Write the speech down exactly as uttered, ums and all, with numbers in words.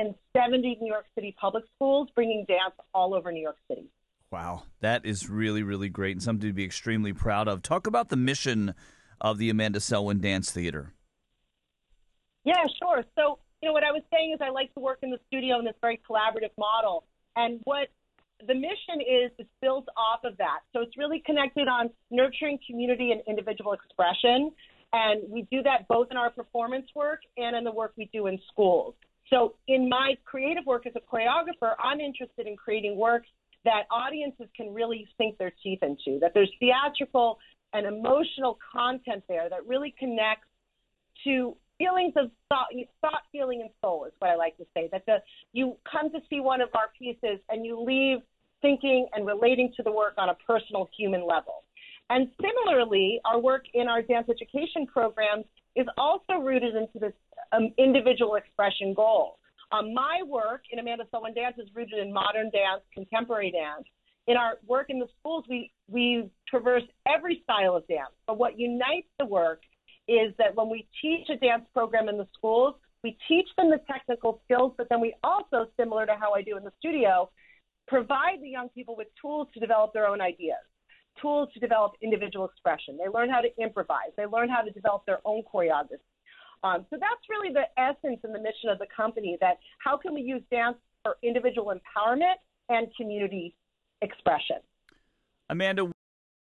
in seventy New York City public schools, bringing dance all over New York City. Wow, that is really, really great and something to be extremely proud of. Talk about the mission of the Amanda Selwyn Dance Theater. Yeah, sure. So, you know, what I was saying is I like to work in the studio in this very collaborative model. And what the mission is, is built off of that. So it's really connected on nurturing community and individual expression. And we do that both in our performance work and in the work we do in schools. So in my creative work as a choreographer, I'm interested in creating works that audiences can really sink their teeth into, that there's theatrical and emotional content there that really connects to feelings of thought, thought, feeling, and soul is what I like to say, that the, you come to see one of our pieces and you leave thinking and relating to the work on a personal human level. And similarly, our work in our dance education programs is also rooted into this um, individual expression goal. Um, my work in Amanda Selwyn Dance is rooted in modern dance, contemporary dance. In our work in the schools, we, we traverse every style of dance. But what unites the work is that when we teach a dance program in the schools, we teach them the technical skills, but then we also, similar to how I do in the studio, provide the young people with tools to develop their own ideas, tools to develop individual expression. They learn how to improvise. They learn how to develop their own choreography. Um, so that's really the essence and the mission of the company, that how can we use dance for individual empowerment and community expression. Amanda,